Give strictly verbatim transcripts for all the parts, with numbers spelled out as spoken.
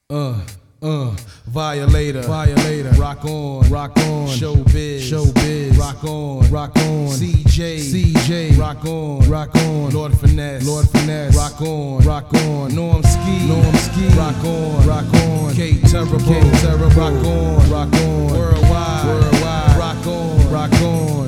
Uh, uh, violator, violator, rock on, rock on, showbiz, showbiz, rock on, rock on, C J, C J, rock on, rock on, Lord Finesse, Lord Finesse, rock on, rock on, Norm Ski, Norm Ski, rock on, rock on, K Terrible, K Terrible, rock on, rock on, worldwide, worldwide, rock on, rock on.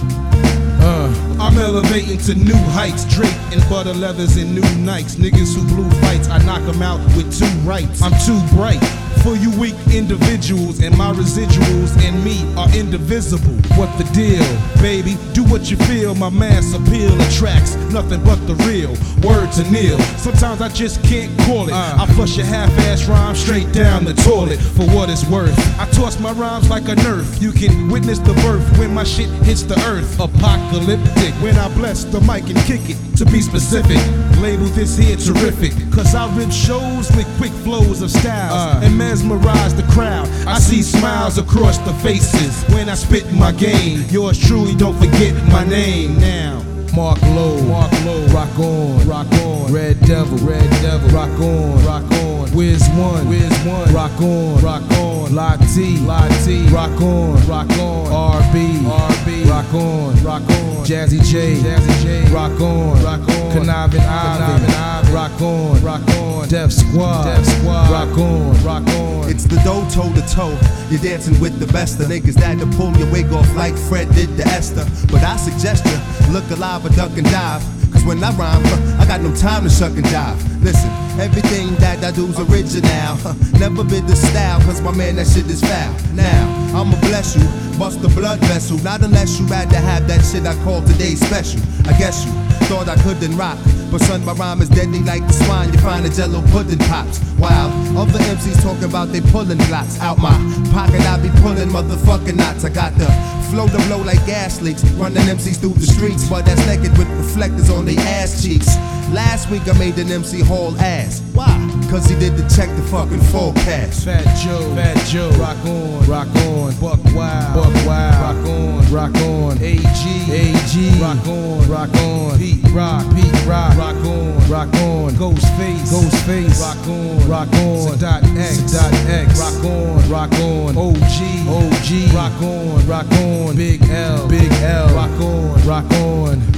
Uh, I'm elevating to new heights, draped in butter leathers and new Nikes. Niggas who blew fights, I knock them out with two rights. I'm too bright for you weak individuals, and my residuals and me are indivisible. What the deal, baby? Do what you feel. My mass appeal attracts nothing but the real. Word to Neil. Sometimes I just can't call it. Uh, I flush your half-ass rhymes straight down the toilet. For what it's worth, I toss my rhymes like a nerf. You can witness the birth when my shit hits the earth. Apocalyptic when I bless the mic and kick it. To be specific, label this here terrific, cause I rip shows with quick flows of styles uh, and mesmerize the crowd. I see smiles across the faces when I spit my game. Yours truly, don't forget my name now. Mark Low, Mark Low, rock on, rock on, Red Devil, Red Devil, rock on, rock on, Wiz One, Wiz One, rock on, rock on, La T, La T, rock on, rock on, R B, R B, rock on, rock on, Jazzy J, Jazzy J, rock on, rock on, Conniving Ivan, rock on, rock on, Def Squad, Def Squad, rock on, rock on. It's the dough toe to toe. You're dancing with the best of niggas that to pull your wig off like Fred did to Esther. But I suggest you look alive or duck and dive. Cause when I rhyme, huh, I got no time to shuck and jive. Listen, everything that I do's original. Huh, never been the style, cause my man, that shit is foul. Now, I'ma bless you, bust the blood vessel. Not unless you rather have that shit I call today special. I guess you thought I couldn't rock, but son, my rhyme is deadly like the swine you find a jello pudding pops. While other M Cs talking about they pulling blocks out my pocket, I be pulling motherfucking knots. I got the flow to blow like gas leaks, running M Cs through the streets, but that's naked with reflectors on their ass cheeks. Last week I made an M C haul ass. Why? Cause he did the check the fucking forecast. Fat Joe, Fat Joe, rock on, rock on, Buck Wild, Buck Wild, rock on, rock on, A G, A G, rock on, rock on, Pete Rock, Pete Rock, rock on, rock on, Ghostface, Ghostface, rock on, rock on, Dot X, Dot X, rock on, rock on, O G, O G, rock on, rock on, Big L, Big L, rock on, rock on.